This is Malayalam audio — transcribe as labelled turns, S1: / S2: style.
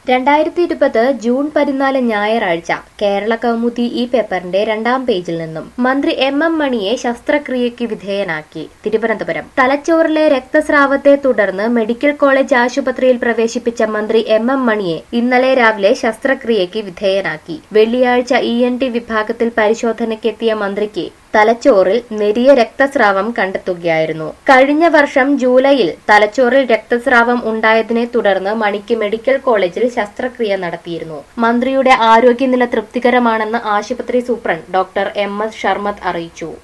S1: 2020 ജൂൺ 14 ഞായറാഴ്ച കേരള കൗമുദി ഈ പേപ്പറിന്റെ 2-ാം പേജിൽ നിന്നും മന്ത്രി എം മണിയെ ശസ്ത്രക്രിയയ്ക്ക് വിധേയനാക്കി. തിരുവനന്തപുരം. തലച്ചോറിലെ രക്തസ്രാവത്തെ തുടർന്ന് മെഡിക്കൽ കോളേജ് ആശുപത്രിയിൽ പ്രവേശിപ്പിച്ച മന്ത്രി എം മണിയെ ഇന്നലെ രാവിലെ ശസ്ത്രക്രിയയ്ക്ക് വിധേയനാക്കി. വെള്ളിയാഴ്ച ENT വിഭാഗത്തിൽ പരിശോധനയ്ക്കെത്തിയ മന്ത്രിക്ക് തലച്ചോറിൽ നേരിയ രക്തസ്രാവം കണ്ടെത്തുകയായിരുന്നു. കഴിഞ്ഞ വർഷം ജൂലൈയിൽ തലച്ചോറിൽ രക്തസ്രാവം ഉണ്ടായതിനെ തുടർന്ന് മണിക്ക് മെഡിക്കൽ കോളേജിൽ ശസ്ത്രക്രിയ നടത്തിയിരുന്നു. മന്ത്രിയുടെ ആരോഗ്യനില തൃപ്തികരമാണെന്ന് ആശുപത്രി സൂപ്രണ്ട് ഡോക്ടർ MS ഷർമത്ത് അറിയിച്ചു.